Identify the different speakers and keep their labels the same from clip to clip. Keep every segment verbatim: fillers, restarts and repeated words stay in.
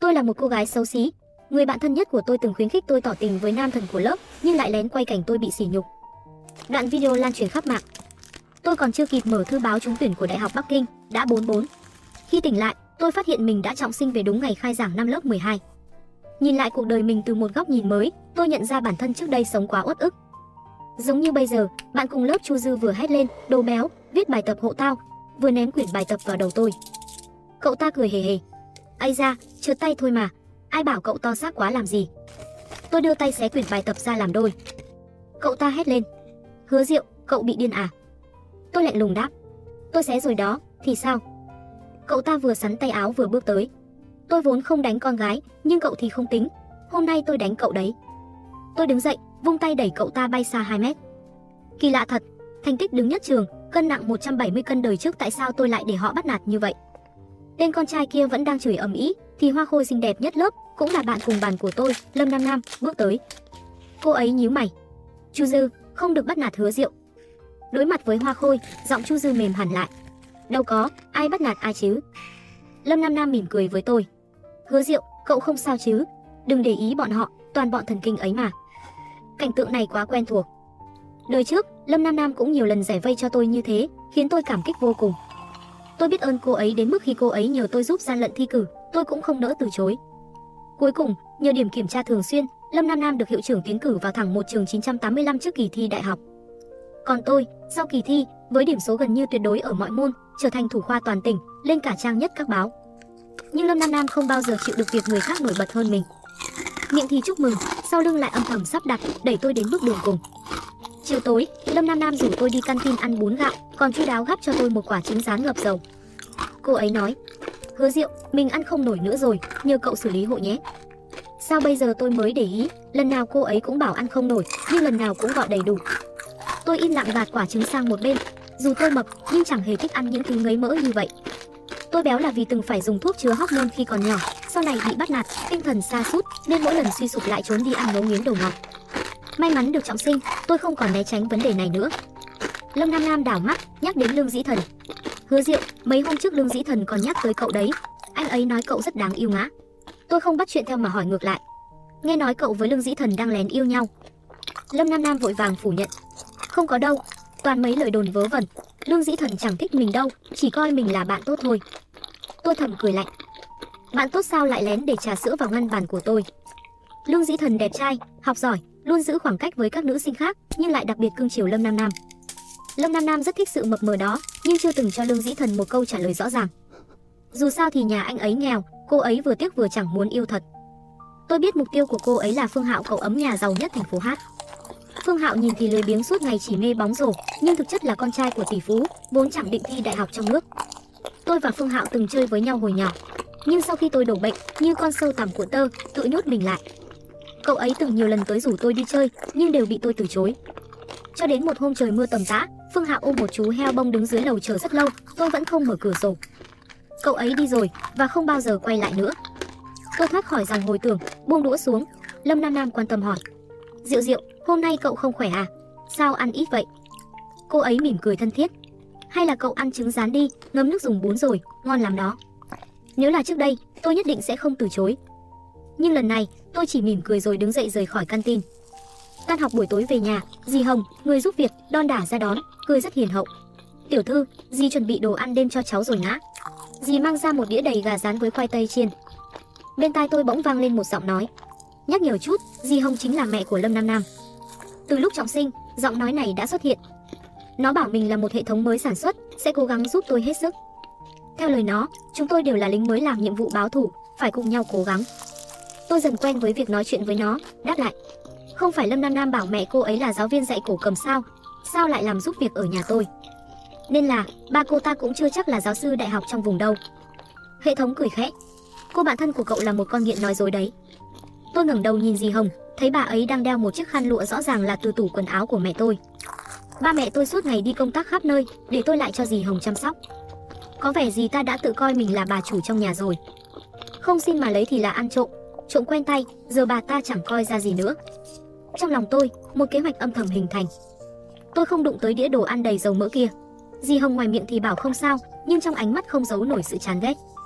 Speaker 1: Tôi là một cô gái xấu xí. Người bạn thân nhất của tôi từng khuyến khích tôi tỏ tình với nam thần của lớp, nhưng lại lén quay cảnh tôi bị sỉ nhục. Đoạn video lan truyền khắp mạng. Tôi còn chưa kịp mở thư báo trúng tuyển của Đại học Bắc Kinh, đã bốn bốn. Khi tỉnh lại, tôi phát hiện mình đã trọng sinh về đúng ngày khai giảng năm lớp mười hai. Nhìn lại cuộc đời mình từ một góc nhìn mới, tôi nhận ra bản thân trước đây sống quá uất ức. Giống như bây giờ, bạn cùng lớp Chu Dư vừa hét lên, đồ béo, viết bài tập hộ tao, vừa ném quyển bài tập vào đầu tôi. Cậu ta cười hề hề. Ây da, trượt tay thôi mà, ai bảo cậu to xác quá làm gì. Tôi đưa tay xé quyển bài tập ra làm đôi. Cậu ta hét lên. Hứa Diệu, cậu bị điên à? Tôi lạnh lùng đáp. Tôi xé rồi đó, thì sao? Cậu ta vừa sắn tay áo vừa bước tới. Tôi vốn không đánh con gái, nhưng cậu thì không tính. Hôm nay tôi đánh cậu đấy. Tôi đứng dậy, vung tay đẩy cậu ta bay xa hai mét. Kỳ lạ thật, thành tích đứng nhất trường, cân nặng một trăm bảy mươi cân đời trước tại sao tôi lại để họ bắt nạt như vậy? Tên con trai kia vẫn đang chửi ầm ĩ, thì Hoa Khôi xinh đẹp nhất lớp, cũng là bạn cùng bàn của tôi, Lâm Nam Nam, bước tới. Cô ấy nhíu mày. Chu Dư, không được bắt nạt Hứa Diệu. Đối mặt với Hoa Khôi, giọng Chu Dư mềm hẳn lại. Đâu có, ai bắt nạt ai chứ? Lâm Nam Nam mỉm cười với tôi. Hứa Diệu, cậu không sao chứ? Đừng để ý bọn họ, toàn bọn thần kinh ấy mà. Cảnh tượng này quá quen thuộc. Đời trước, Lâm Nam Nam cũng nhiều lần giải vây cho tôi như thế, khiến tôi cảm kích vô cùng. Tôi biết ơn cô ấy đến mức khi cô ấy nhờ tôi giúp gian lận thi cử, tôi cũng không nỡ từ chối. Cuối cùng, nhờ điểm kiểm tra thường xuyên, Lâm Nam Nam được hiệu trưởng tiến cử vào thẳng một trường chín trăm tám mươi lăm trước kỳ thi đại học. Còn tôi, sau kỳ thi, với điểm số gần như tuyệt đối ở mọi môn, trở thành thủ khoa toàn tỉnh, lên cả trang nhất các báo. Nhưng Lâm Nam Nam không bao giờ chịu được việc người khác nổi bật hơn mình. Miệng thì chúc mừng, sau lưng lại âm thầm sắp đặt, đẩy tôi đến bước đường cùng. Chiều tối, Lâm Nam Nam rủ tôi đi căn tin ăn bún gạo, còn chu đáo gắp cho tôi một quả trứng rán ngập dầu. Cô ấy nói, Hứa Diệu, mình ăn không nổi nữa rồi, nhờ cậu xử lý hộ nhé. Sao bây giờ tôi mới để ý, lần nào cô ấy cũng bảo ăn không nổi, nhưng lần nào cũng gọi đầy đủ. Tôi im lặng gạt quả trứng sang một bên. Dù tôi mập, nhưng chẳng hề thích ăn những thứ ngấy mỡ như vậy. Tôi béo là vì từng phải dùng thuốc chứa hormone khi còn nhỏ, sau này bị bắt nạt, tinh thần sa sút, nên mỗi lần suy sụp lại trốn đi ăn ngấu nghiến đồ ngọt. May mắn được trọng sinh, tôi không còn né tránh vấn đề này nữa. Lâm Nam Nam đảo mắt, nhắc đến Lương Dĩ Thần. Hứa Diệu, mấy hôm trước Lương Dĩ Thần còn nhắc tới cậu đấy. Anh ấy nói cậu rất đáng yêu ngã. Tôi không bắt chuyện theo mà hỏi ngược lại. Nghe nói cậu với Lương Dĩ Thần đang lén yêu nhau. Lâm Nam Nam vội vàng phủ nhận. Không có đâu, toàn mấy lời đồn vớ vẩn. Lương Dĩ Thần chẳng thích mình đâu, chỉ coi mình là bạn tốt thôi. Tôi thầm cười lạnh. Bạn tốt sao lại lén để trà sữa vào ngăn bàn của tôi? Lương Dĩ Thần đẹp trai, học giỏi, luôn giữ khoảng cách với các nữ sinh khác, nhưng lại đặc biệt cưng chiều Lâm Nam Nam. Lâm Nam Nam rất thích sự mập mờ đó, nhưng chưa từng cho Lương Dĩ Thần một câu trả lời rõ ràng. Dù sao thì nhà anh ấy nghèo, cô ấy vừa tiếc vừa chẳng muốn yêu thật. Tôi biết mục tiêu của cô ấy là Phương Hạo, cậu ấm nhà giàu nhất thành phố Hát. Phương Hạo nhìn thì lười biếng suốt ngày chỉ mê bóng rổ, nhưng thực chất là con trai của tỷ phú, vốn chẳng định thi đại học trong nước. Tôi và Phương Hạo từng chơi với nhau hồi nhỏ, nhưng sau khi tôi đổ bệnh, như con sâu tằm của tơ, tự nhốt mình lại. Cậu ấy từng nhiều lần tới rủ tôi đi chơi, nhưng đều bị tôi từ chối. Cho đến một hôm trời mưa tầm tã, Phương Hạo ôm một chú heo bông đứng dưới lầu chờ rất lâu, tôi vẫn không mở cửa sổ. Cậu ấy đi rồi và không bao giờ quay lại nữa. Tôi thoát khỏi dòng hồi tưởng, buông đũa xuống. Lâm Nam Nam quan tâm hỏi, Diệu Diệu, hôm nay cậu không khỏe à? Sao ăn ít vậy? Cô ấy mỉm cười thân thiết. Hay là cậu ăn trứng rán đi, ngấm nước dùng bún rồi, ngon lắm đó. Nếu là trước đây, tôi nhất định sẽ không từ chối. Nhưng lần này, tôi chỉ mỉm cười rồi đứng dậy rời khỏi căn tin. Tan học buổi tối về nhà, dì Hồng, người giúp việc, đon đả ra đón, cười rất hiền hậu. Tiểu thư, dì chuẩn bị đồ ăn đêm cho cháu rồi ngã. Dì mang ra một đĩa đầy gà rán với khoai tây chiên. Bên tai tôi bỗng vang lên một giọng nói. Nhắc nhở chút, dì Hồng chính là mẹ của Lâm Nam Nam. Từ lúc trọng sinh, giọng nói này đã xuất hiện. Nó bảo mình là một hệ thống mới sản xuất, sẽ cố gắng giúp tôi hết sức. Theo lời nó, chúng tôi đều là lính mới làm nhiệm vụ báo thù, phải cùng nhau cố gắng. Tôi dần quen với việc nói chuyện với nó, đáp lại. Không phải Lâm Nam Nam bảo mẹ cô ấy là giáo viên dạy cổ cầm sao? Sao lại làm giúp việc ở nhà tôi? Nên là, ba cô ta cũng chưa chắc là giáo sư đại học trong vùng đâu. Hệ thống cười khẽ. Cô bạn thân của cậu là một con nghiện nói dối đấy. Tôi ngẩng đầu nhìn dì Hồng, thấy bà ấy đang đeo một chiếc khăn lụa rõ ràng là từ tủ quần áo của mẹ tôi. Ba mẹ tôi suốt ngày đi công tác khắp nơi, để tôi lại cho dì Hồng chăm sóc. Có vẻ dì ta đã tự coi mình là bà chủ trong nhà rồi. Không xin mà lấy thì là ăn trộm, trộm quen tay, giờ bà ta chẳng coi ra gì nữa. Trong lòng tôi, một kế hoạch âm thầm hình thành. Tôi không đụng tới đĩa đồ ăn đầy dầu mỡ kia. Dì Hồng ngoài miệng thì bảo không sao, nhưng trong ánh mắt không giấu nổi sự chán ghét.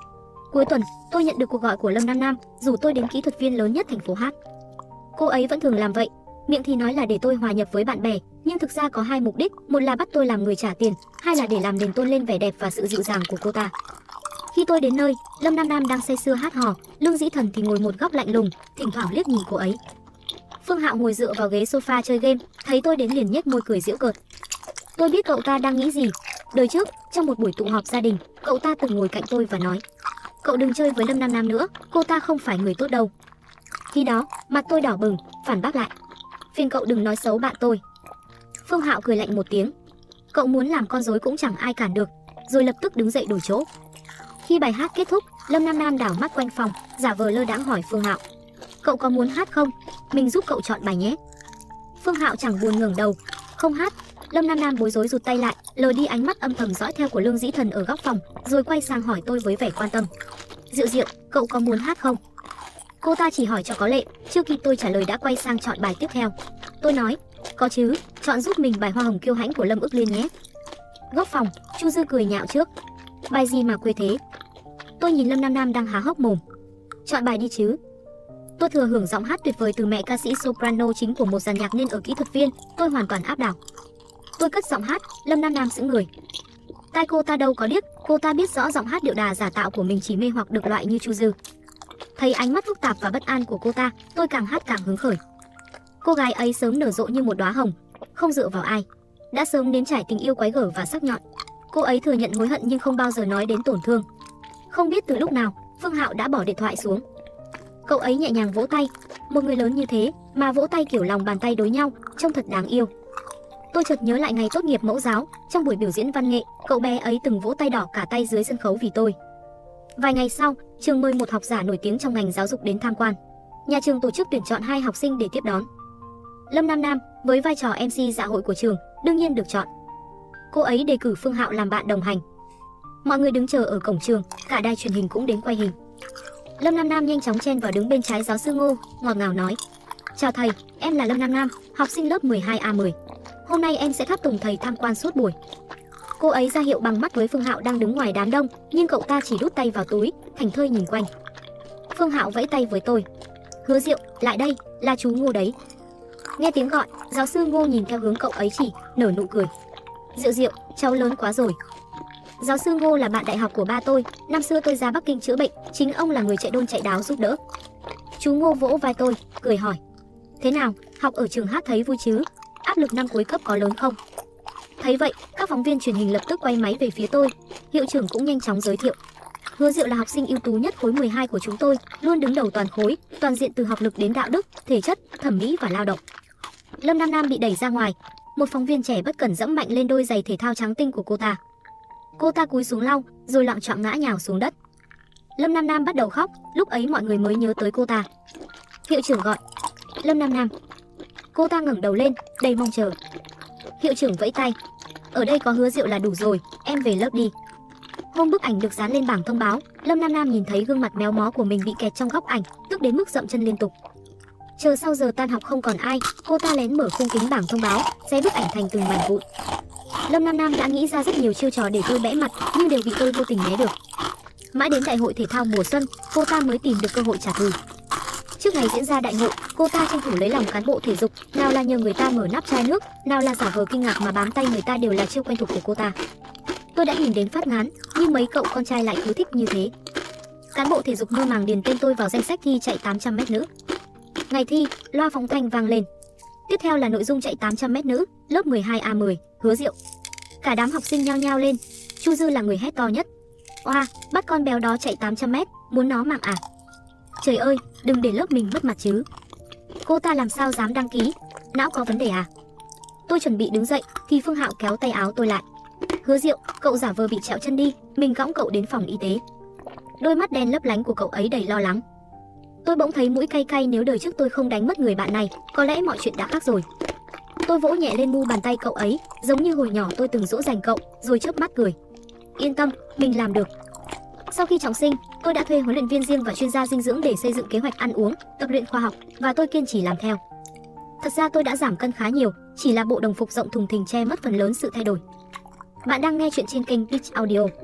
Speaker 1: Cuối tuần, tôi nhận được cuộc gọi của Lâm Nam Nam, rủ tôi đến kỹ thuật viên lớn nhất thành phố hát. Cô ấy vẫn thường làm vậy, miệng thì nói là để tôi hòa nhập với bạn bè, nhưng thực ra có hai mục đích, một là bắt tôi làm người trả tiền, hai là để làm nền tôn lên vẻ đẹp và sự dịu dàng của cô ta. Khi tôi đến nơi, Lâm Nam Nam đang say sưa hát hò, Lương Dĩ Thần thì ngồi một góc lạnh lùng, thỉnh thoảng liếc nhìn cô ấy. Phương Hạo ngồi dựa vào ghế sofa chơi game, thấy tôi đến liền nhếch môi cười giễu cợt. Tôi biết cậu ta đang nghĩ gì. Đời trước, trong một buổi tụ họp gia đình, cậu ta từng ngồi cạnh tôi và nói: "Cậu đừng chơi với Lâm Nam Nam nữa, cô ta không phải người tốt đâu." Khi đó, mặt tôi đỏ bừng, phản bác lại: "Phiền cậu đừng nói xấu bạn tôi." Phương Hạo cười lạnh một tiếng: "Cậu muốn làm con rối cũng chẳng ai cản được." Rồi lập tức đứng dậy đổi chỗ. Khi bài hát kết thúc, Lâm Nam Nam đảo mắt quanh phòng, giả vờ lơ đãng hỏi Phương Hạo: "Cậu có muốn hát không? Mình giúp cậu chọn bài nhé." Phương Hạo chẳng buồn ngẩng đầu: "Không hát." Lâm Nam Nam bối rối rụt tay lại, lờ đi ánh mắt âm thầm dõi theo của Lương Dĩ Thần ở góc phòng, rồi quay sang hỏi tôi với vẻ quan tâm: "Diệu Diệu, cậu có muốn hát không?" Cô ta chỉ hỏi cho có lệ, chưa kịp tôi trả lời đã quay sang chọn bài tiếp theo. Tôi nói: "Có chứ, chọn giúp mình bài Hoa Hồng Kiêu Hãnh của Lâm Ức Liên nhé." Góc phòng, Chu Dư cười nhạo trước: "Bài gì mà quê thế?" Tôi nhìn Lâm Nam Nam đang há hốc mồm: "Chọn bài đi chứ." Tôi thừa hưởng giọng hát tuyệt vời từ mẹ ca sĩ soprano chính của một dàn nhạc nên ở kỹ thuật viên, tôi hoàn toàn áp đảo. Tôi cất giọng hát, Lâm Nam Nam sững người. Tai cô ta đâu có điếc, cô ta biết rõ giọng hát điệu đà giả tạo của mình chỉ mê hoặc được loại như Chu Dư. Thấy ánh mắt phức tạp và bất an của cô ta, tôi càng hát càng hứng khởi. Cô gái ấy sớm nở rộ như một đóa hồng, không dựa vào ai, đã sớm nếm trải tình yêu quái gở và sắc nhọn. Cô ấy thừa nhận hối hận nhưng không bao giờ nói đến tổn thương. Không biết từ lúc nào, Phương Hạo đã bỏ điện thoại xuống. Cậu ấy nhẹ nhàng vỗ tay, một người lớn như thế mà vỗ tay kiểu lòng bàn tay đối nhau, trông thật đáng yêu. Tôi chợt nhớ lại ngày tốt nghiệp mẫu giáo, trong buổi biểu diễn văn nghệ, cậu bé ấy từng vỗ tay đỏ cả tay dưới sân khấu vì tôi. Vài ngày sau, trường mời một học giả nổi tiếng trong ngành giáo dục đến tham quan. Nhà trường tổ chức tuyển chọn hai học sinh để tiếp đón. Lâm Nam Nam, với vai trò em xê dạ hội của trường, đương nhiên được chọn. Cô ấy đề cử Phương Hạo làm bạn đồng hành. Mọi người đứng chờ ở cổng trường, cả đài truyền hình cũng đến quay hình. Lâm Nam Nam nhanh chóng chen vào đứng bên trái giáo sư Ngô, ngọt ngào nói: "Chào thầy, em là Lâm Nam Nam, học sinh lớp mười hai A mười. Hôm nay em sẽ tháp tùng thầy tham quan suốt buổi." Cô ấy ra hiệu bằng mắt với Phương Hạo đang đứng ngoài đám đông, nhưng cậu ta chỉ đút tay vào túi, thảnh thơi nhìn quanh. Phương Hạo vẫy tay với tôi: "Hứa Diệu, lại đây, là chú Ngô đấy." Nghe tiếng gọi, giáo sư Ngô nhìn theo hướng cậu ấy chỉ, nở nụ cười: "Diệu Diệu, cháu lớn quá rồi." Giáo sư Ngô là bạn đại học của ba tôi, năm xưa tôi ra Bắc Kinh chữa bệnh, chính ông là người chạy đôn chạy đáo giúp đỡ. Chú Ngô vỗ vai tôi, cười hỏi: "Thế nào, học ở trường hát thấy vui chứ? Áp lực năm cuối cấp có lớn không?" Thấy vậy, các phóng viên truyền hình lập tức quay máy về phía tôi. Hiệu trưởng cũng nhanh chóng giới thiệu: "Hứa Diệu là học sinh ưu tú nhất khối mười hai của chúng tôi, luôn đứng đầu toàn khối, toàn diện từ học lực đến đạo đức, thể chất, thẩm mỹ và lao động." Lâm Nam Nam bị đẩy ra ngoài, một phóng viên trẻ bất cẩn dẫm mạnh lên đôi giày thể thao trắng tinh của cô ta. Cô ta cúi xuống lau, rồi loạng choạng ngã nhào xuống đất. Lâm Nam Nam bắt đầu khóc, lúc ấy mọi người mới nhớ tới cô ta. Hiệu trưởng gọi: "Lâm Nam Nam." Cô ta ngẩng đầu lên, đầy mong chờ. Hiệu trưởng vẫy tay: "Ở đây có Hứa Diệu là đủ rồi, em về lớp đi." Hôm bức ảnh được dán lên bảng thông báo, Lâm Nam Nam nhìn thấy gương mặt méo mó của mình bị kẹt trong góc ảnh, tức đến mức dậm chân liên tục. Chờ sau giờ tan học không còn ai, cô ta lén mở khung kính bảng thông báo, xé bức ảnh thành từng mảnh vụn. Lâm Nam Nam đã nghĩ ra rất nhiều chiêu trò để tôi bẽ mặt, nhưng đều bị tôi vô tình né được. Mãi đến đại hội thể thao mùa xuân, cô ta mới tìm được cơ hội trả thù. Trước ngày diễn ra đại hội, cô ta tranh thủ lấy lòng cán bộ thể dục, nào là nhờ người ta mở nắp chai nước, nào là giả vờ kinh ngạc mà bám tay người ta, đều là chiêu quen thuộc của cô ta. Tôi đã nhìn đến phát ngán, nhưng mấy cậu con trai lại cứ thích như thế. Cán bộ thể dục mơ màng điền tên tôi vào danh sách thi chạy tám trăm mét nữ. Ngày thi, loa phóng thanh vang lên. Tiếp theo là nội dung chạy tám trăm mét nữ, lớp mười hai A mười, Hứa Diệu. Cả đám học sinh nhao nhao lên. Chu Dư là người hét to nhất: "Oa, bắt con béo đó chạy tám trăm mét, muốn nó mạng à? Trời ơi, đừng để lớp mình mất mặt chứ. Cô ta làm sao dám đăng ký, não có vấn đề à?" Tôi chuẩn bị đứng dậy thì Phương Hạo kéo tay áo tôi lại: "Hứa Diệu, cậu giả vờ bị trẹo chân đi, mình cõng cậu đến phòng y tế." Đôi mắt đen lấp lánh của cậu ấy đầy lo lắng. Tôi bỗng thấy mũi cay cay, nếu đời trước tôi không đánh mất người bạn này, có lẽ mọi chuyện đã khác rồi. Tôi vỗ nhẹ lên mu bàn tay cậu ấy, giống như hồi nhỏ tôi từng dỗ dành cậu, rồi chớp mắt cười: "Yên tâm, mình làm được." Sau khi trọng sinh, tôi đã thuê huấn luyện viên riêng và chuyên gia dinh dưỡng để xây dựng kế hoạch ăn uống, tập luyện khoa học, và tôi kiên trì làm theo. Thật ra tôi đã giảm cân khá nhiều, chỉ là bộ đồng phục rộng thùng thình che mất phần lớn sự thay đổi. Bạn đang nghe chuyện trên kênh Pitch Audio.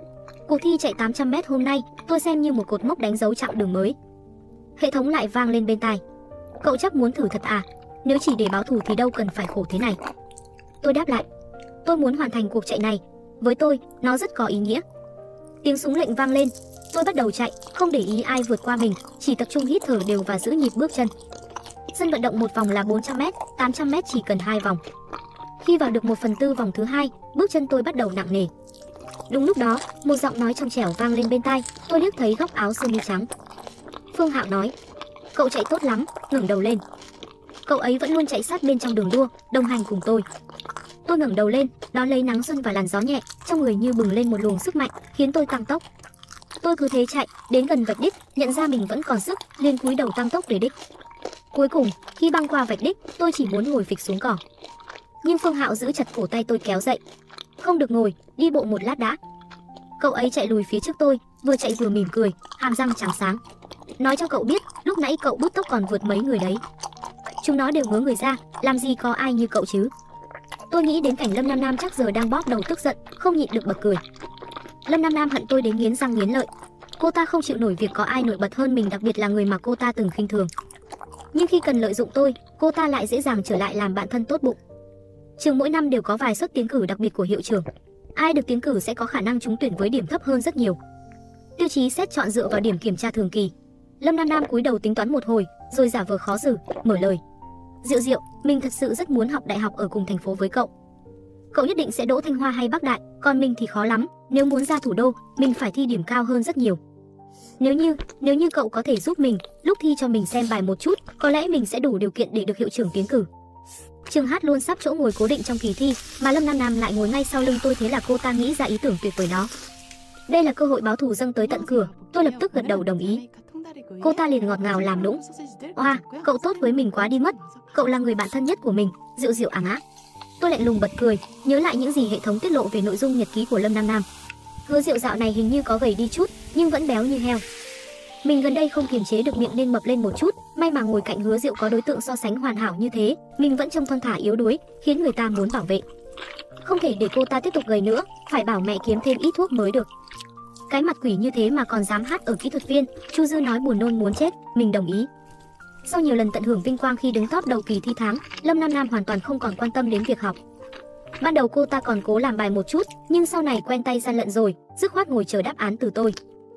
Speaker 1: Cuộc thi chạy tám trăm mét hôm nay, tôi xem như một cột mốc đánh dấu chặng đường mới. Hệ thống lại vang lên bên tai. Cậu chắc muốn thử thật à? Nếu chỉ để báo thù thì đâu cần phải khổ thế này. Tôi đáp lại. Tôi muốn hoàn thành cuộc chạy này. Với tôi, nó rất có ý nghĩa. Tiếng súng lệnh vang lên. Tôi bắt đầu chạy, không để ý ai vượt qua mình, chỉ tập trung hít thở đều và giữ nhịp bước chân. Sân vận động một vòng là bốn trăm mét, tám trăm mét chỉ cần hai vòng. Khi vào được một phần tư vòng thứ hai, bước chân tôi bắt đầu nặng nề. Đúng lúc đó, một giọng nói trong trẻo vang lên bên tai. Tôi liếc thấy góc áo sơ mi trắng. Phương Hạo nói, cậu chạy tốt lắm, ngẩng đầu lên. Cậu ấy vẫn luôn chạy sát bên trong đường đua, đồng hành cùng tôi. Tôi ngẩng đầu lên, đón lấy nắng xuân và làn gió nhẹ, trong người như bừng lên một luồng sức mạnh, khiến tôi tăng tốc. Tôi cứ thế chạy, đến gần vạch đích, nhận ra mình vẫn còn sức, liền cúi đầu tăng tốc về đích. Cuối cùng, khi băng qua vạch đích, tôi chỉ muốn ngồi phịch xuống cỏ. Nhưng Phương Hạo giữ chặt cổ tay tôi kéo dậy. Không được ngồi, đi bộ một lát đã. Cậu ấy chạy lùi phía trước tôi, vừa chạy vừa mỉm cười, hàm răng trắng sáng. Nói cho cậu biết, lúc nãy cậu bứt tốc còn vượt mấy người đấy. Chúng nó đều ngớ người ra, làm gì có ai như cậu chứ. Tôi nghĩ đến cảnh Lâm Nam Nam chắc giờ đang bóp đầu tức giận, không nhịn được bật cười. Lâm Nam Nam hận tôi đến nghiến răng nghiến lợi. Cô ta không chịu nổi việc có ai nổi bật hơn mình, đặc biệt là người mà cô ta từng khinh thường. Nhưng khi cần lợi dụng tôi, cô ta lại dễ dàng trở lại làm bạn thân tốt bụng. Trường mỗi năm đều có vài suất tiến cử đặc biệt của hiệu trưởng. Ai được tiến cử sẽ có khả năng trúng tuyển với điểm thấp hơn rất nhiều. Tiêu chí xét chọn dựa vào điểm kiểm tra thường kỳ. Lâm Nam Nam cúi đầu tính toán một hồi, rồi giả vờ khó xử, mở lời. Diệu Diệu, mình thật sự rất muốn học đại học ở cùng thành phố với cậu. Cậu nhất định sẽ đỗ Thanh Hoa hay Bắc Đại, còn mình thì khó lắm. Nếu muốn ra thủ đô, mình phải thi điểm cao hơn rất nhiều. Nếu như, nếu như cậu có thể giúp mình, lúc thi cho mình xem bài một chút, có lẽ mình sẽ đủ điều kiện để được hiệu trưởng tiến cử. Trường Hát luôn sắp chỗ ngồi cố định trong kỳ thi, mà Lâm Nam Nam lại ngồi ngay sau lưng tôi, thế là cô ta nghĩ ra ý tưởng tuyệt vời đó. Đây là cơ hội báo thù dâng tới tận cửa, tôi lập tức gật đầu đồng ý. Cô ta liền ngọt ngào làm nũng. Oa, cậu tốt với mình quá đi mất, cậu là người bạn thân nhất của mình, Diệu Diệu áng á. Tôi lạnh lùng bật cười, nhớ lại những gì hệ thống tiết lộ về nội dung nhật ký của Lâm Nam Nam. Hứa Diệu dạo này hình như có gầy đi chút, nhưng vẫn béo như heo. Mình gần đây không kiềm chế được miệng nên mập lên một chút, may mà ngồi cạnh Hứa Diệu có đối tượng so sánh hoàn hảo như thế, mình vẫn trông thon thả yếu đuối, khiến người ta muốn bảo vệ. Không thể để cô ta tiếp tục gầy nữa, phải bảo mẹ kiếm thêm ít thuốc mới được. Cái mặt quỷ như thế mà còn dám hát ở kỹ thuật viên, Chu Dư nói buồn nôn muốn chết, mình đồng ý. Sau nhiều lần tận hưởng vinh quang khi đứng top đầu kỳ thi tháng, Lâm Nam Nam hoàn toàn không còn quan tâm đến việc học. Ban đầu cô ta còn cố làm bài một chút, nhưng sau này quen tay gian lận rồi, dứt khoát ngồi chờ đáp án từ tôi.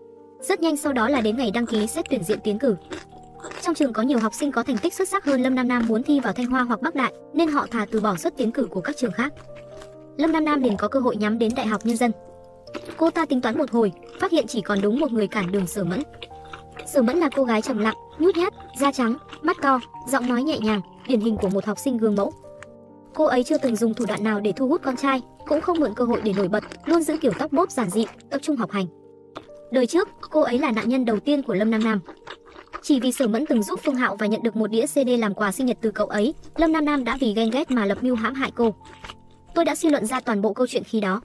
Speaker 1: Rất nhanh sau đó là đến ngày đăng ký xét tuyển diện tiến cử. Trong trường có nhiều học sinh có thành tích xuất sắc hơn Lâm Nam Nam muốn thi vào Thanh Hoa hoặc Bắc Đại, nên họ thà từ bỏ suất tiến cử của các trường khác. Lâm Nam Nam liền có cơ hội nhắm đến Đại học Nhân dân. Cô ta tính toán một hồi, phát hiện chỉ còn đúng một người cản đường: Sở Mẫn. Sở Mẫn là cô gái trầm lặng, nhút nhát, da trắng, mắt to, giọng nói nhẹ nhàng, điển hình của một học sinh gương mẫu. Cô ấy chưa từng dùng thủ đoạn nào để thu hút con trai, cũng không mượn cơ hội để nổi bật, luôn giữ kiểu tóc bốp giản dị, tập trung học hành. Đời trước, cô ấy là nạn nhân đầu tiên của Lâm Nam Nam. Chỉ vì Sở Mẫn từng giúp Phương Hạo và nhận được một đĩa xê đê làm quà sinh nhật từ cậu ấy, Lâm Nam Nam đã vì ghen ghét mà lập mưu hãm hại cô. Tôi đã suy luận ra toàn bộ câu chuyện khi đó.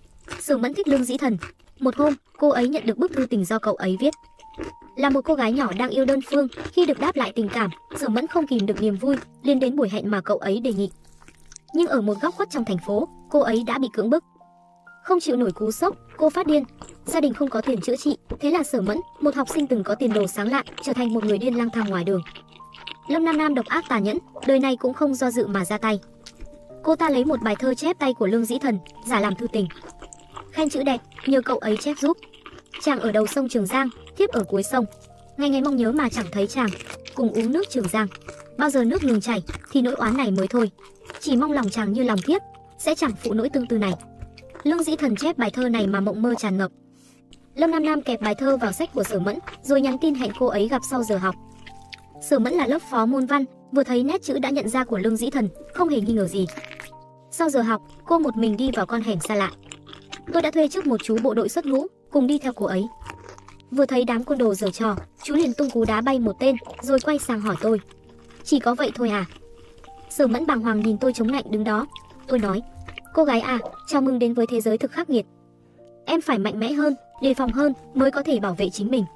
Speaker 1: Sở Mẫn thích Lương Dĩ Thần. Một hôm, cô ấy nhận được bức thư tình do cậu ấy viết. Là một cô gái nhỏ đang yêu đơn phương, khi được đáp lại tình cảm, Sở Mẫn không kìm được niềm vui, liên đến buổi hẹn mà cậu ấy đề nghị. Nhưng ở một góc khuất trong thành phố, cô ấy đã bị cưỡng bức. Không chịu nổi cú sốc, cô phát điên. Gia đình không có tiền chữa trị, thế là Sở Mẫn, một học sinh từng có tiền đồ sáng lạn, trở thành một người điên lang thang ngoài đường. Lâm Nam Nam độc ác tàn nhẫn, đời này cũng không do dự mà ra tay. Cô ta lấy một bài thơ chép tay của Lương Dĩ Thần, giả làm thư tình. Khen chữ đẹp, nhờ cậu ấy chép giúp. Chàng ở đầu sông Trường Giang, thiếp ở cuối sông. Ngày ngày mong nhớ mà chẳng thấy chàng, cùng uống nước Trường Giang. Bao giờ nước ngừng chảy, thì nỗi oán này mới thôi. Chỉ mong lòng chàng như lòng thiếp, sẽ chẳng phụ nỗi tương tư này. Lương Dĩ Thần chép bài thơ này mà mộng mơ tràn ngập. Lâm Nam Nam kẹp bài thơ vào sách của Sở Mẫn, rồi nhắn tin hẹn cô ấy gặp sau giờ học. Sở Mẫn là lớp phó môn văn, vừa thấy nét chữ đã nhận ra của Lương Dĩ Thần, không hề nghi ngờ gì. Sau giờ học, cô một mình đi vào con hẻm xa lạ. Tôi đã thuê trước một chú bộ đội xuất ngũ, cùng đi theo cô ấy. Vừa thấy đám côn đồ giở trò, chú liền tung cú đá bay một tên, rồi quay sang hỏi tôi. Chỉ có vậy thôi à? Sở Mẫn bàng hoàng nhìn tôi chống lạnh đứng đó. Tôi nói, cô gái à, chào mừng đến với thế giới thực khắc nghiệt. Em phải mạnh mẽ hơn, đề phòng hơn, mới có thể bảo vệ chính mình.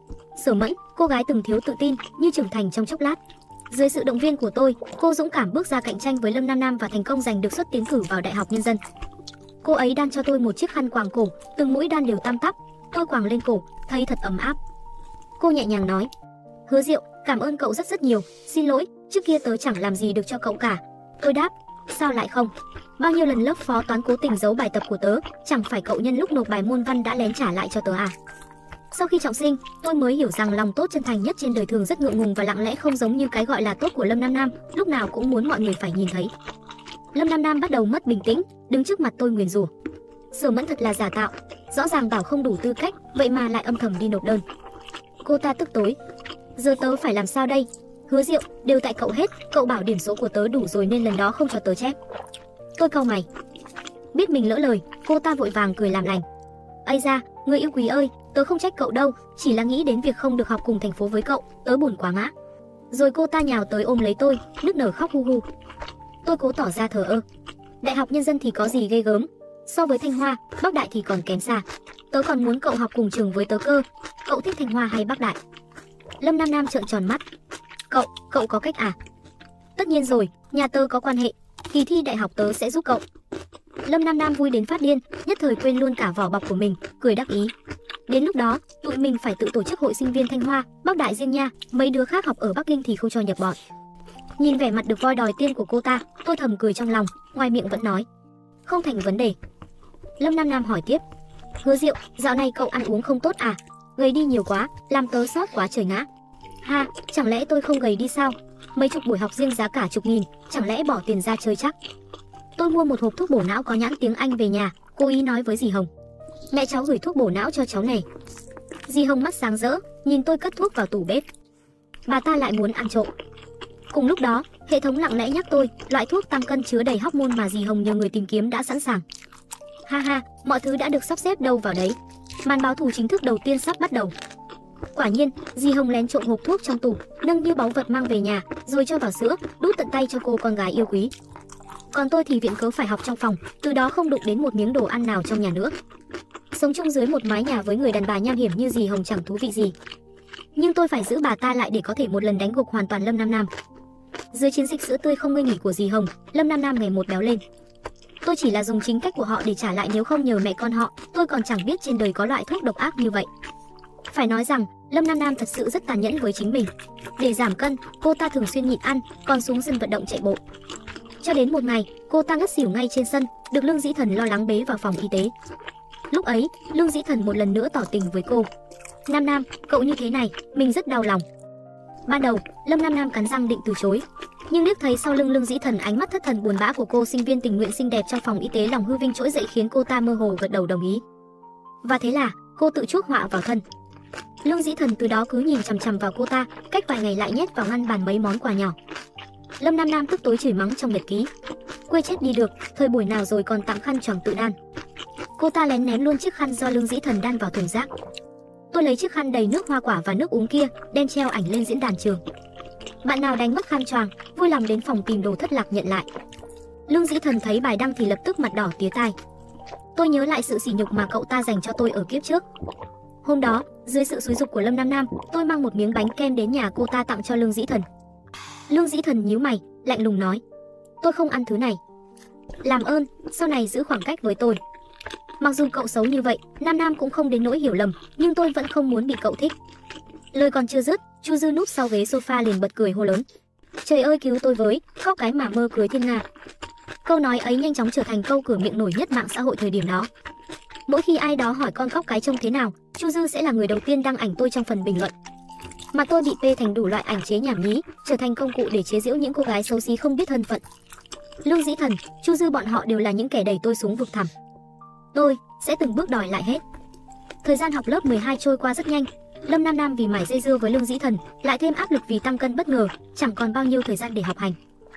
Speaker 1: Sở Mẫn, cô gái từng thiếu tự tin, như trưởng thành trong chốc lát. Dưới sự động viên của tôi, cô dũng cảm bước ra cạnh tranh với Lâm Nam Nam và thành công giành được suất tiến cử vào Đại học Nhân dân. Cô ấy đan cho tôi một chiếc khăn quàng cổ, từng mũi đan đều tăm tắp. Tôi quàng lên cổ, thấy thật ấm áp. Cô nhẹ nhàng nói: Hứa Diệu, cảm ơn cậu rất rất nhiều, xin lỗi, trước kia tớ chẳng làm gì được cho cậu cả. Tôi đáp: Sao lại không? Bao nhiêu lần lớp phó toán cố tình giấu bài tập của tớ, chẳng phải cậu nhân lúc nộp bài môn văn đã lén trả lại cho tớ à? Sau khi trọng sinh, tôi mới hiểu rằng lòng tốt chân thành nhất trên đời thường rất ngượng ngùng và lặng lẽ, không giống như cái gọi là tốt của Lâm Nam Nam, lúc nào cũng muốn mọi người phải nhìn thấy. Lâm Nam Nam bắt đầu mất bình tĩnh, đứng trước mặt tôi nguyền rủa: Sở Mẫn thật là giả tạo, rõ ràng bảo không đủ tư cách, vậy mà lại âm thầm đi nộp đơn. Cô ta tức tối: Giờ tớ phải làm sao đây? Hứa Diệu, đều tại cậu hết, cậu bảo điểm số của tớ đủ rồi nên lần đó không cho tớ chép. Tôi cau mày. Biết mình lỡ lời, cô ta vội vàng cười làm lành: Ây da, người yêu quý ơi, tớ không trách cậu đâu, chỉ là nghĩ đến việc không được học cùng thành phố với cậu, tớ buồn quá ngã. Rồi cô ta nhào tới ôm lấy tôi, nức nở khóc hu hu. Tôi cố tỏ ra thờ ơ. Đại học Nhân dân thì có gì ghê gớm, so với Thanh Hoa, Bắc Đại thì còn kém xa. Tớ còn muốn cậu học cùng trường với tớ cơ. Cậu thích Thanh Hoa hay Bắc Đại? Lâm Nam Nam trợn tròn mắt. Cậu, cậu có cách à? Tất nhiên rồi, nhà tớ có quan hệ, kỳ thi đại học tớ sẽ giúp cậu. Lâm Nam Nam vui đến phát điên, nhất thời quên luôn cả vỏ bọc của mình, cười đắc ý. Đến lúc đó, tụi mình phải tự tổ chức hội sinh viên Thanh Hoa, Bắc Đại riêng nha, mấy đứa khác học ở Bắc Kinh thì không cho nhập bọn. Nhìn vẻ mặt được voi đòi tiên của cô ta, tôi thầm cười trong lòng, ngoài miệng vẫn nói: Không thành vấn đề. Lâm Nam Nam hỏi tiếp: Hứa Diệu, dạo này cậu ăn uống không tốt à? Gầy đi nhiều quá, làm tớ sót quá trời ngã. Ha, chẳng lẽ tôi không gầy đi sao? Mấy chục buổi học riêng giá cả chục nghìn, chẳng lẽ bỏ tiền ra chơi chắc? Tôi mua một hộp thuốc bổ não có nhãn tiếng Anh về nhà, cố ý nói với dì Hồng: Mẹ cháu gửi thuốc bổ não cho cháu này. Dì Hồng mắt sáng rỡ, nhìn tôi cất thuốc vào tủ bếp. Bà ta lại muốn ăn trộm. Cùng lúc đó, hệ thống lặng lẽ nhắc tôi, loại thuốc tăng cân chứa đầy hormone mà dì Hồng nhờ người tìm kiếm đã sẵn sàng. Ha ha, mọi thứ đã được sắp xếp đâu vào đấy. Màn báo thù chính thức đầu tiên sắp bắt đầu. Quả nhiên, dì Hồng lén trộm hộp thuốc trong tủ, nâng như báu vật mang về nhà, rồi cho vào sữa, đút tận tay cho cô con gái yêu quý. Còn tôi thì viện cớ phải học trong phòng, từ đó không đụng đến một miếng đồ ăn nào trong nhà nữa. Sống chung dưới một mái nhà với người đàn bà nham hiểm như dì Hồng chẳng thú vị gì. Nhưng tôi phải giữ bà ta lại để có thể một lần đánh gục hoàn toàn Lâm Nam Nam. Dưới chiến dịch sữa tươi không ngơi nghỉ của dì Hồng, Lâm Nam Nam ngày một béo lên. Tôi chỉ là dùng chính cách của họ để trả lại, nếu không nhờ mẹ con họ, tôi còn chẳng biết trên đời có loại thuốc độc ác như vậy. Phải nói rằng, Lâm Nam Nam thật sự rất tàn nhẫn với chính mình. Để giảm cân, cô ta thường xuyên nhịn ăn, còn xuống sân vận động chạy bộ. Cho đến một ngày, cô ta ngất xỉu ngay trên sân, được Lương Dĩ Thần lo lắng bế vào phòng y tế. Lúc ấy, Lương Dĩ Thần một lần nữa tỏ tình với cô. Nam Nam, cậu như thế này, mình rất đau lòng. Ban đầu, Lâm Nam Nam cắn răng định từ chối, nhưng liếc thấy sau lưng Lương Dĩ Thần ánh mắt thất thần buồn bã của cô sinh viên tình nguyện xinh đẹp trong phòng y tế, lòng hư vinh trỗi dậy khiến cô ta mơ hồ gật đầu đồng ý. Và thế là, cô tự chuốc họa vào thân. Lương Dĩ Thần từ đó cứ nhìn chằm chằm vào cô ta, cách vài ngày lại nhét vào ngăn bàn mấy món quà nhỏ. Lâm Nam Nam tức tối chửi mắng trong nhật ký: Quê chết đi được, thời buổi nào rồi còn tặng khăn choàng tự đan. Cô ta lén ném luôn chiếc khăn do Lương Dĩ Thần đan vào thùng rác. Tôi lấy chiếc khăn đầy nước hoa quả và nước uống kia, đem treo ảnh lên diễn đàn trường. Bạn nào đánh mất khăn choàng, vui lòng đến phòng tìm đồ thất lạc nhận lại. Lương Dĩ Thần thấy bài đăng thì lập tức mặt đỏ tía tai. Tôi nhớ lại sự sỉ nhục mà cậu ta dành cho tôi ở kiếp trước. Hôm đó, dưới sự xúi giục của Lâm Nam Nam, tôi mang một miếng bánh kem đến nhà cô ta tặng cho Lương Dĩ Thần. Lương Dĩ Thần nhíu mày, lạnh lùng nói: Tôi không ăn thứ này. Làm ơn, sau này giữ khoảng cách với tôi. Mặc dù cậu xấu như vậy, Nam Nam cũng không đến nỗi hiểu lầm, nhưng tôi vẫn không muốn bị cậu thích. Lời còn chưa dứt, Chu Dư núp sau ghế sofa liền bật cười hô lớn: Trời ơi cứu tôi với, có cái mà mơ cưới thiên nga. Câu nói ấy nhanh chóng trở thành câu cửa miệng nổi nhất mạng xã hội thời điểm đó. Mỗi khi ai đó hỏi con cóc cái trông thế nào, Chu Dư sẽ là người đầu tiên đăng ảnh tôi trong phần bình luận. Mà tôi bị pê thành đủ loại ảnh chế nhảm nhí, trở thành công cụ để chế giễu những cô gái xấu xí không biết thân phận. Lương Dĩ Thần, Chu Dư bọn họ đều là những kẻ đẩy tôi xuống vực thẳm. Tôi sẽ từng bước đòi lại hết. Thời gian học lớp mười hai trôi qua rất nhanh. Lâm Nam Nam vì mải dây dưa với Lương Dĩ Thần, lại thêm áp lực vì tăng cân bất ngờ, chẳng còn bao nhiêu thời gian để học hành.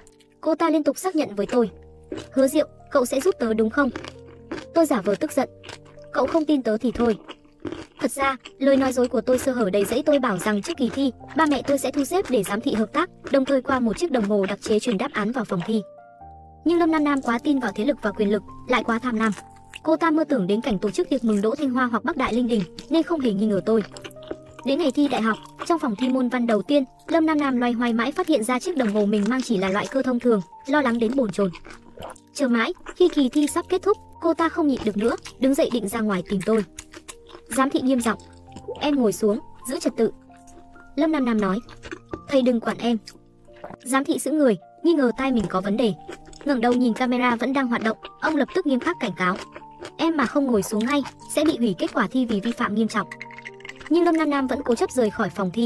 Speaker 1: Cô ta liên tục xác nhận với tôi: Hứa Diệu, cậu sẽ giúp tớ đúng không? Tôi giả vờ tức giận: Cậu không tin tớ thì thôi. Thật ra, lời nói dối của tôi sơ hở đầy rẫy. Tôi bảo rằng trước kỳ thi, ba mẹ tôi sẽ thu xếp để giám thị hợp tác, đồng thời qua một chiếc đồng hồ đặc chế truyền đáp án vào phòng thi. Nhưng Lâm Nam Nam quá tin vào thế lực và quyền lực, lại quá tham lam. Cô ta mơ tưởng đến cảnh tổ chức tiệc mừng đỗ Thanh Hoa hoặc Bắc Đại linh đình, nên không hề nghi ngờ tôi. Đến ngày thi đại học, trong phòng thi môn văn đầu tiên, Lâm Nam Nam loay hoay mãi phát hiện ra chiếc đồng hồ mình mang chỉ là loại cơ thông thường, lo lắng đến bồn chồn. Chờ mãi, khi kỳ thi sắp kết thúc, cô ta không nhịn được nữa, đứng dậy định ra ngoài tìm tôi. Giám thị nghiêm giọng: "Em ngồi xuống, giữ trật tự." Lâm Nam Nam nói: "Thầy đừng quản em." Giám thị sững người, nghi ngờ tai mình có vấn đề. Ngẩng đầu nhìn camera vẫn đang hoạt động, ông lập tức nghiêm khắc cảnh cáo: "Em mà không ngồi xuống ngay, sẽ bị hủy kết quả thi vì vi phạm nghiêm trọng." Nhưng Lâm Nam Nam vẫn cố chấp rời khỏi phòng thi.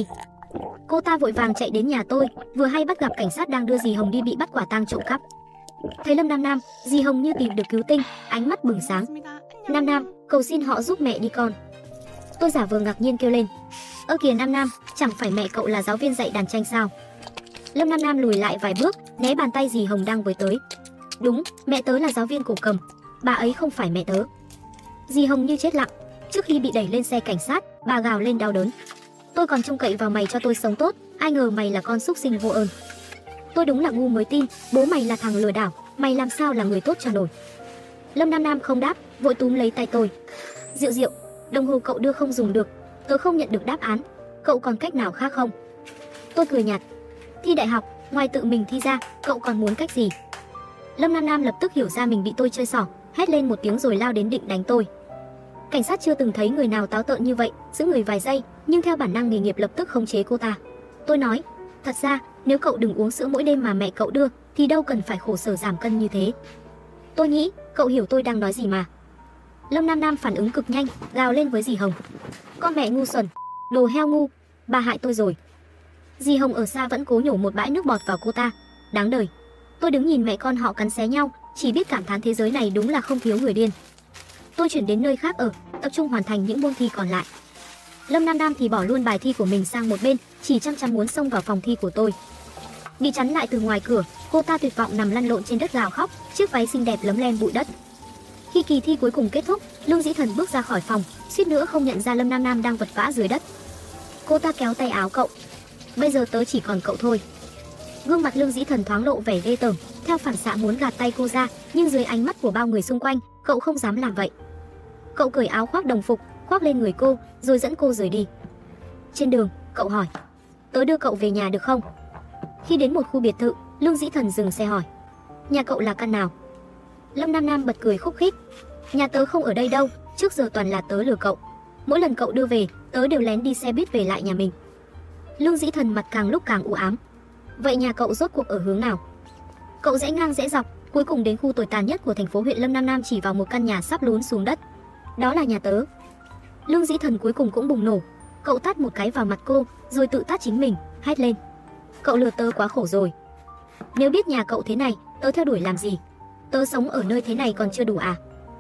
Speaker 1: Cô ta vội vàng chạy đến nhà tôi, vừa hay bắt gặp cảnh sát đang đưa dì Hồng đi bị bắt quả tang trộm cắp. Thấy Lâm Nam Nam, dì Hồng như tìm được cứu tinh, ánh mắt bừng sáng: "Nam Nam, cầu xin họ giúp mẹ đi con." Tôi giả vờ ngạc nhiên kêu lên: "Ơ kìa Nam Nam, chẳng phải mẹ cậu là giáo viên dạy đàn tranh sao?" Lâm Nam Nam lùi lại vài bước, né bàn tay dì Hồng đang với tới: "Đúng, mẹ tớ là giáo viên cổ cầm, bà ấy không phải mẹ tớ." Dì Hồng như chết lặng. Trước khi bị đẩy lên xe cảnh sát, bà gào lên đau đớn: "Tôi còn trông cậy vào mày cho tôi sống tốt, ai ngờ mày là con súc sinh vô ơn. Tôi đúng là ngu mới tin, bố mày là thằng lừa đảo, mày làm sao là người tốt cho nổi." Lâm Nam Nam không đáp, vội túm lấy tay tôi: "Diệu Diệu, đồng hồ cậu đưa không dùng được, tớ không nhận được đáp án, cậu còn cách nào khác không?" Tôi cười nhạt: "Thi đại học, ngoài tự mình thi ra, cậu còn muốn cách gì?" Lâm Nam Nam lập tức hiểu ra mình bị tôi chơi xỏ, hét lên một tiếng rồi lao đến định đánh tôi. Cảnh sát chưa từng thấy người nào táo tợn như vậy, giữ người vài giây, nhưng theo bản năng nghề nghiệp lập tức khống chế cô ta. Tôi nói: "Thật ra, nếu cậu đừng uống sữa mỗi đêm mà mẹ cậu đưa, thì đâu cần phải khổ sở giảm cân như thế." Tôi nghĩ, cậu hiểu tôi đang nói gì mà. Lâm Nam Nam phản ứng cực nhanh, gào lên với dì Hồng: "Con mẹ ngu xuẩn, đồ heo ngu, bà hại tôi rồi." Dì Hồng ở xa vẫn cố nhổ một bãi nước bọt vào cô ta. Đáng đời. Tôi đứng nhìn mẹ con họ cắn xé nhau, chỉ biết cảm thán thế giới này đúng là không thiếu người điên. Tôi chuyển đến nơi khác ở, tập trung hoàn thành những môn thi còn lại. Lâm Nam Nam thì bỏ luôn bài thi của mình sang một bên, chỉ chăm chăm muốn xông vào phòng thi của tôi. Bị chắn lại từ ngoài cửa, cô ta tuyệt vọng nằm lăn lộn trên đất gào khóc, chiếc váy xinh đẹp lấm lem bụi đất. Khi kỳ thi cuối cùng kết thúc, Lương Dĩ Thần bước ra khỏi phòng, suýt nữa không nhận ra Lâm Nam Nam đang vật vã dưới đất. Cô ta kéo tay áo cậu: "Bây giờ tớ chỉ còn cậu thôi." Gương mặt Lương Dĩ Thần thoáng lộ vẻ ghê tởm, theo phản xạ muốn gạt tay cô ra, nhưng dưới ánh mắt của bao người xung quanh, cậu không dám làm vậy. Cậu cởi áo khoác đồng phục, khoác lên người cô, rồi dẫn cô rời đi. Trên đường, cậu hỏi: "Tớ đưa cậu về nhà được không?" Khi đến một khu biệt thự, Lương Dĩ Thần dừng xe hỏi: "Nhà cậu là căn nào?" Lâm Nam Nam bật cười khúc khích: "Nhà tớ không ở đây đâu, trước giờ toàn là tớ lừa cậu. Mỗi lần cậu đưa về, tớ đều lén đi xe buýt về lại nhà mình." Lương Dĩ Thần mặt càng lúc càng u ám: "Vậy nhà cậu rốt cuộc ở hướng nào?" Cậu rẽ ngang rẽ dọc, cuối cùng đến khu tồi tàn nhất của thành phố huyện. Lâm Nam Nam chỉ vào một căn nhà sắp lún xuống đất: "Đó là nhà tớ." Lương Dĩ Thần cuối cùng cũng bùng nổ. Cậu tát một cái vào mặt cô, rồi tự tát chính mình, hét lên: "Cậu lừa tớ quá khổ rồi. Nếu biết nhà cậu thế này, tớ theo đuổi làm gì? Tớ sống ở nơi thế này còn chưa đủ à?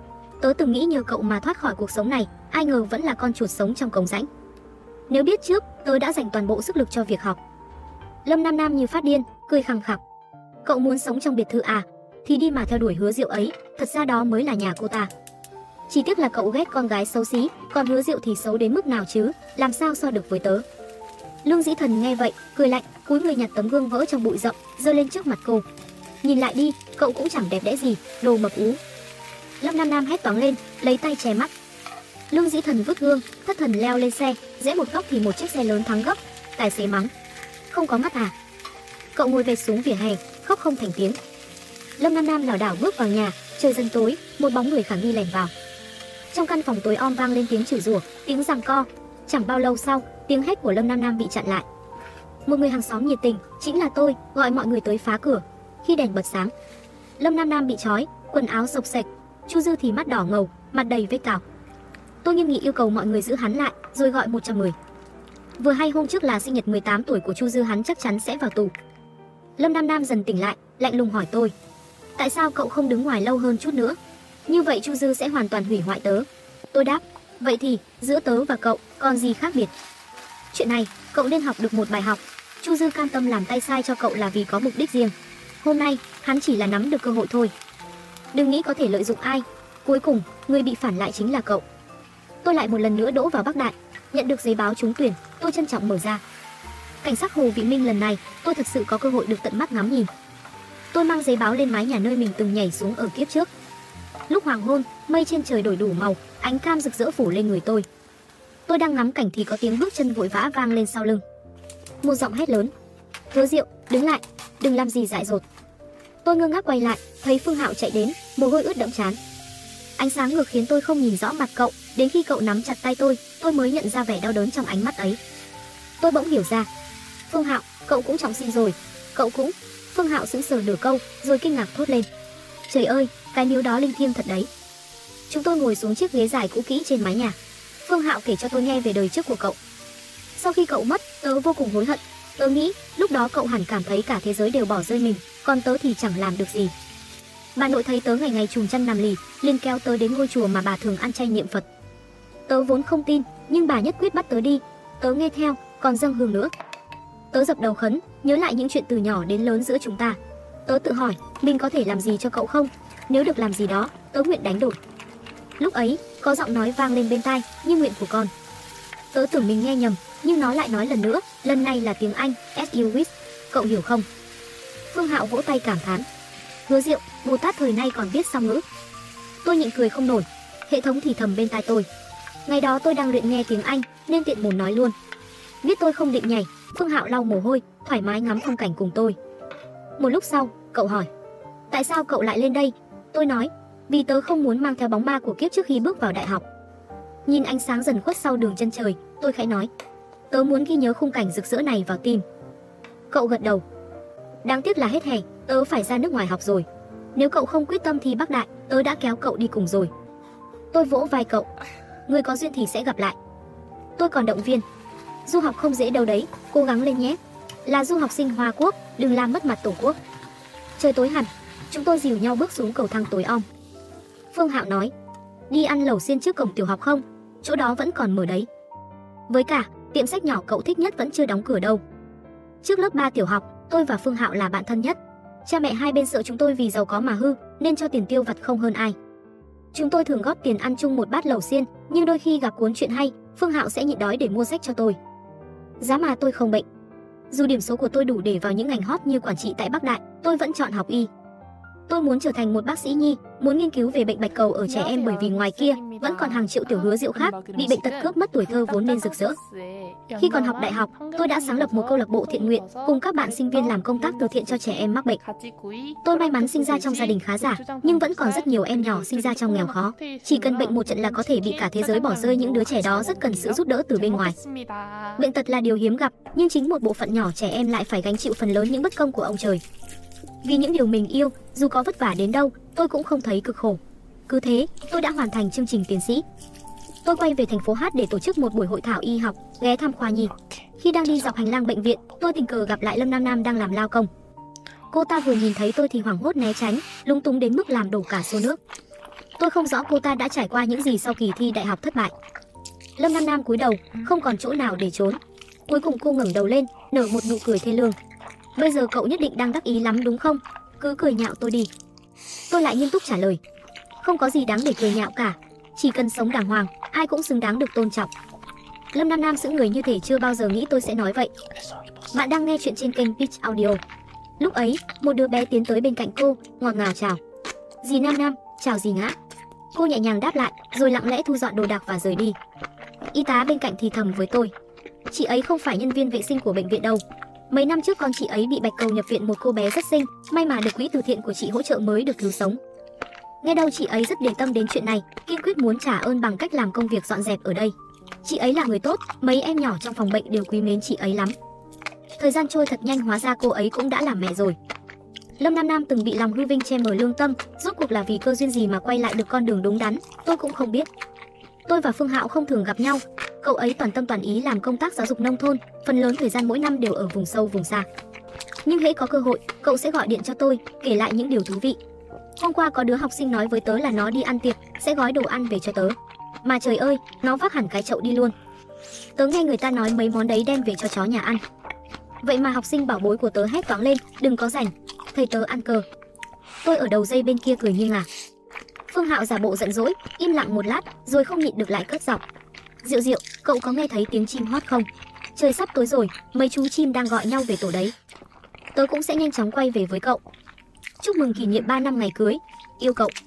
Speaker 1: Tớ từng nghĩ nhờ cậu mà thoát khỏi cuộc sống này, ai ngờ vẫn là con chuột sống trong cống rãnh. Nếu biết trước, tớ đã dành toàn bộ sức lực cho việc học." Lâm Nam Nam như phát điên, cười khằng khặc: "Cậu muốn sống trong biệt thự à? Thì đi mà theo đuổi Hứa Diệu ấy, thật ra đó mới là nhà cô ta. Chỉ tiếc là cậu ghét con gái xấu xí, còn Hứa Diệu thì xấu đến mức nào chứ, làm sao so được với tớ." Lương Dĩ Thần nghe vậy, cười lạnh, cúi người nhặt tấm gương vỡ trong bụi rậm, giơ lên trước mặt cô: "Nhìn lại đi, cậu cũng chẳng đẹp đẽ gì, đồ mập ú." Lâm Nam Nam hét toáng lên, lấy tay che mắt. Lương Dĩ Thần vứt gương, thất thần leo lên xe, rẽ một góc thì một chiếc xe lớn thắng gấp. Tài xế mắng: "Không có mắt à?" Cậu ngồi bệt xuống vỉa hè, khóc không thành tiếng. Lâm Nam Nam lảo đảo bước vào nhà. Trời dần tối, một bóng người khả nghi lẻn vào. Trong căn phòng tối om vang lên tiếng chửi rủa, tiếng giằng co. Chẳng bao lâu sau, tiếng hét của Lâm Nam Nam bị chặn lại. Một người hàng xóm nhiệt tình, chính là tôi, gọi mọi người tới phá cửa. Khi đèn bật sáng, Lâm Nam Nam bị trói, quần áo xộc xệch. Chu Dư thì mắt đỏ ngầu, mặt đầy vết cào. Tôi nghiêm nghị yêu cầu mọi người giữ hắn lại, rồi gọi một trăm mười. Vừa hay hôm trước là sinh nhật mười tám tuổi của Chu Dư, hắn chắc chắn sẽ vào tù. Lâm Nam Nam dần tỉnh lại, lạnh lùng hỏi tôi: "Tại sao cậu không đứng ngoài lâu hơn chút nữa? Như vậy Chu Dư sẽ hoàn toàn hủy hoại tớ." Tôi đáp: "Vậy thì, giữa tớ và cậu, còn gì khác biệt? Chuyện này, cậu nên học được một bài học. Chu Dư cam tâm làm tay sai cho cậu là vì có mục đích riêng. Hôm nay, hắn chỉ là nắm được cơ hội thôi. Đừng nghĩ có thể lợi dụng ai. Cuối cùng, người bị phản lại chính là cậu." Tôi lại một lần nữa đỗ vào Bắc Đại, nhận được giấy báo trúng tuyển. Tôi trân trọng mở ra. Cảnh sắc Hồ Vị Minh lần này, tôi thật sự có cơ hội được tận mắt ngắm nhìn. Tôi mang giấy báo lên mái nhà nơi mình từng nhảy xuống ở kiếp trước. Lúc hoàng hôn, mây trên trời đổi đủ màu, ánh cam rực rỡ phủ lên người tôi. Tôi đang ngắm cảnh thì có tiếng bước chân vội vã vang lên sau lưng. Một giọng hét lớn: "Hứa Diệu, đứng lại, đừng làm gì dại dột." Tôi ngơ ngác quay lại, thấy Phương Hạo chạy đến, mồ hôi ướt đẫm trán. Ánh sáng ngược khiến tôi không nhìn rõ mặt cậu, đến khi cậu nắm chặt tay tôi, tôi mới nhận ra vẻ đau đớn trong ánh mắt ấy. Tôi bỗng hiểu ra. Phương Hạo, cậu cũng trọng sinh rồi. Cậu cũng... Phương Hạo sững sờ nửa câu, rồi kinh ngạc thốt lên. Trời ơi, cái miếu đó linh thiêng thật đấy. Chúng tôi ngồi xuống chiếc ghế dài cũ kỹ trên mái nhà. Phương Hạo kể cho tôi nghe về đời trước của cậu. Sau khi cậu mất, tớ vô cùng hối hận. Tớ nghĩ lúc đó cậu hẳn cảm thấy cả thế giới đều bỏ rơi mình, còn tớ thì chẳng làm được gì. Bà nội thấy tớ ngày ngày chùm chăn nằm lì, liền kéo tớ đến ngôi chùa mà bà thường ăn chay niệm Phật. Tớ vốn không tin, nhưng bà nhất quyết bắt tớ đi. Tớ nghe theo, còn dâng hương nữa. Tớ dập đầu khấn, nhớ lại những chuyện từ nhỏ đến lớn giữa chúng ta. Tớ tự hỏi, mình có thể làm gì cho cậu không? Nếu được làm gì đó, tớ nguyện đánh đổi. Lúc ấy, có giọng nói vang lên bên tai, như nguyện của con. Tớ tưởng mình nghe nhầm, nhưng nó lại nói lần nữa, lần này là tiếng Anh, as you wish. Cậu hiểu không? Phương Hạo vỗ tay cảm thán. Hứa Diệu, Bồ Tát thời nay còn biết song ngữ. Tôi nhịn cười không nổi. Hệ thống thì thầm bên tai tôi. Ngày đó tôi đang luyện nghe tiếng Anh, nên tiện mồm nói luôn. Biết tôi không định nhảy, Phương Hạo lau mồ hôi, thoải mái ngắm phong cảnh cùng tôi. Một lúc sau, cậu hỏi, tại sao cậu lại lên đây? Tôi nói, vì tớ không muốn mang theo bóng ma của kiếp trước khi bước vào đại học. Nhìn ánh sáng dần khuất sau đường chân trời, tôi khẽ nói, tớ muốn ghi nhớ khung cảnh rực rỡ này vào tim. Cậu gật đầu. Đáng tiếc là hết hè, tớ phải ra nước ngoài học rồi. Nếu cậu không quyết tâm thi Bắc Đại, tớ đã kéo cậu đi cùng rồi. Tôi vỗ vai cậu. Người có duyên thì sẽ gặp lại. Tôi còn động viên. Du học không dễ đâu đấy, cố gắng lên nhé. Là du học sinh Hoa Quốc, đừng làm mất mặt tổ quốc. Trời tối hẳn, chúng tôi dìu nhau bước xuống cầu thang tối om. Phương Hạo nói, đi ăn lẩu xiên trước cổng tiểu học không? Chỗ đó vẫn còn mở đấy. Với cả, tiệm sách nhỏ cậu thích nhất vẫn chưa đóng cửa đâu. Trước lớp ba tiểu học, tôi và Phương Hạo là bạn thân nhất. Cha mẹ hai bên sợ chúng tôi vì giàu có mà hư, nên cho tiền tiêu vặt không hơn ai. Chúng tôi thường góp tiền ăn chung một bát lẩu xiên, nhưng đôi khi gặp cuốn chuyện hay, Phương Hạo sẽ nhịn đói để mua sách cho tôi. Giá mà tôi không bệnh. Dù điểm số của tôi đủ để vào những ngành hot như quản trị tại Bắc Đại, tôi vẫn chọn học y. Tôi muốn trở thành một bác sĩ nhi, muốn nghiên cứu về bệnh bạch cầu ở trẻ em, bởi vì ngoài kia vẫn còn hàng triệu tiểu Hứa Diệu khác bị bệnh tật cướp mất tuổi thơ vốn nên rực rỡ. Khi còn học đại học, tôi đã sáng lập một câu lạc bộ thiện nguyện cùng các bạn sinh viên làm công tác từ thiện cho trẻ em mắc bệnh. Tôi may mắn sinh ra trong gia đình khá giả, nhưng vẫn còn rất nhiều em nhỏ sinh ra trong nghèo khó. Chỉ cần bệnh một trận là có thể bị cả thế giới bỏ rơi, những đứa trẻ đó rất cần sự giúp đỡ từ bên ngoài. Bệnh tật là điều hiếm gặp, nhưng chính một bộ phận nhỏ trẻ em lại phải gánh chịu phần lớn những bất công của ông trời. Vì những điều mình yêu, dù có vất vả đến đâu, tôi cũng không thấy cực khổ. Cứ thế, tôi đã hoàn thành chương trình tiến sĩ. Tôi quay về thành phố H để tổ chức một buổi hội thảo y học, ghé thăm khoa nhi. Khi đang đi dọc hành lang bệnh viện, tôi tình cờ gặp lại Lâm Nam Nam đang làm lao công. Cô ta vừa nhìn thấy tôi thì hoảng hốt né tránh, lúng túng đến mức làm đổ cả xô nước. Tôi không rõ cô ta đã trải qua những gì sau kỳ thi đại học thất bại. Lâm Nam Nam cúi đầu, không còn chỗ nào để trốn. Cuối cùng cô ngẩng đầu lên, nở một nụ cười thê lương. Bây giờ cậu nhất định đang đắc ý lắm đúng không? Cứ cười nhạo tôi đi. Tôi lại nghiêm túc trả lời. Không có gì đáng để cười nhạo cả. Chỉ cần sống đàng hoàng, ai cũng xứng đáng được tôn trọng. Lâm Nam Nam sững người như thể chưa bao giờ nghĩ tôi sẽ nói vậy. Bạn đang nghe chuyện trên kênh Pitch Audio. Lúc ấy, một đứa bé tiến tới bên cạnh cô, ngọt ngào chào. Dì Nam Nam, chào dì Ngã. Cô nhẹ nhàng đáp lại, rồi lặng lẽ thu dọn đồ đạc và rời đi. Y tá bên cạnh thì thầm với tôi. Chị ấy không phải nhân viên vệ sinh của bệnh viện đâu. Mấy năm trước con chị ấy bị bạch cầu nhập viện, một cô bé rất xinh, may mà được quỹ từ thiện của chị hỗ trợ mới được cứu sống. Nghe đâu chị ấy rất để tâm đến chuyện này, kiên quyết muốn trả ơn bằng cách làm công việc dọn dẹp ở đây. Chị ấy là người tốt, mấy em nhỏ trong phòng bệnh đều quý mến chị ấy lắm. Thời gian trôi thật nhanh, hóa ra cô ấy cũng đã làm mẹ rồi. Lâm Nam Nam từng bị lòng hư vinh che mờ lương tâm, rốt cuộc là vì cơ duyên gì mà quay lại được con đường đúng đắn, tôi cũng không biết. Tôi và Phương Hạo không thường gặp nhau. Cậu ấy toàn tâm toàn ý làm công tác giáo dục nông thôn, phần lớn thời gian mỗi năm đều ở vùng sâu vùng xa. Nhưng hễ có cơ hội, cậu sẽ gọi điện cho tôi, kể lại những điều thú vị. Hôm qua có đứa học sinh nói với tớ là nó đi ăn tiệc, sẽ gói đồ ăn về cho tớ. Mà trời ơi, nó vác hẳn cái chậu đi luôn. Tớ nghe người ta nói mấy món đấy đem về cho chó nhà ăn. Vậy mà học sinh bảo bối của tớ hét toáng lên, đừng có rảnh, thầy tớ ăn cờ. Tôi ở đầu dây bên kia cười như ngả. Phương Hạo giả bộ giận dỗi, im lặng một lát, rồi không nhịn được lại cất giọng. Diệu Diệu, cậu có nghe thấy tiếng chim hót không? Trời sắp tối rồi, mấy chú chim đang gọi nhau về tổ đấy. Tớ cũng sẽ nhanh chóng quay về với cậu. Chúc mừng kỷ niệm ba năm ngày cưới. Yêu cậu.